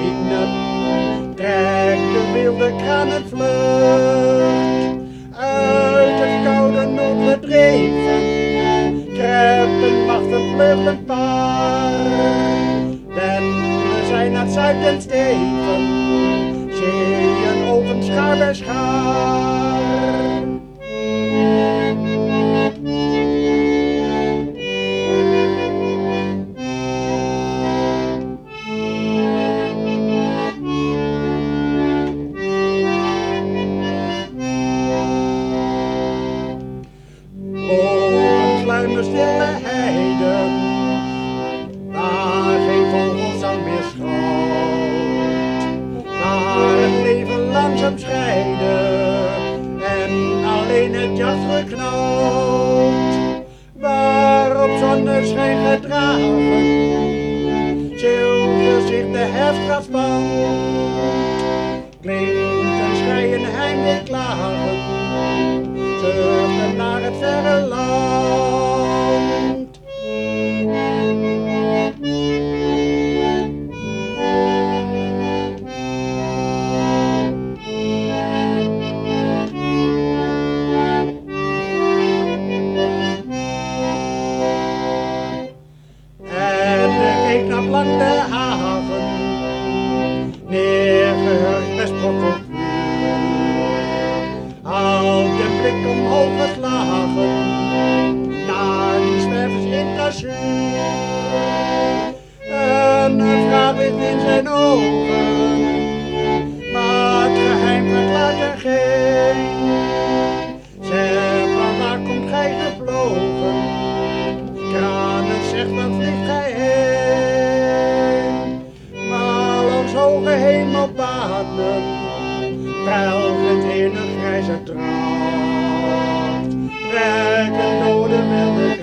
benen, trekt de wilde kranen vlucht. Uit het koude nood gedreven, kreppen machten vleugelen paar. En we zijn naar het zuiden steven, zeeën open schaar bij schaar. Sluimen stille heiden, waar geen vogelzang meer schuilt, waar het leven langzaam scheiden en alleen het jacht geknalt, waar op zonneschijn gedragen zilver zich de herfstgraaf spant, klinkt een schreien heimwee klagen, zuchten naar het verre land. En de reek naar lang de haven, neergehurkt met sprok voor vuur. Al de blik omhoog geslagen, naar die zwervers in glazuur. En een vraag ligt in zijn ogen, maar het geheim verklaart er geen. Zeg, van waar komt gij gevlogen? Kranen zegt, waar vliegt gij heen? Maar langs hoge hemelbanen pijlgend in een grijze dracht, trekken dode wilde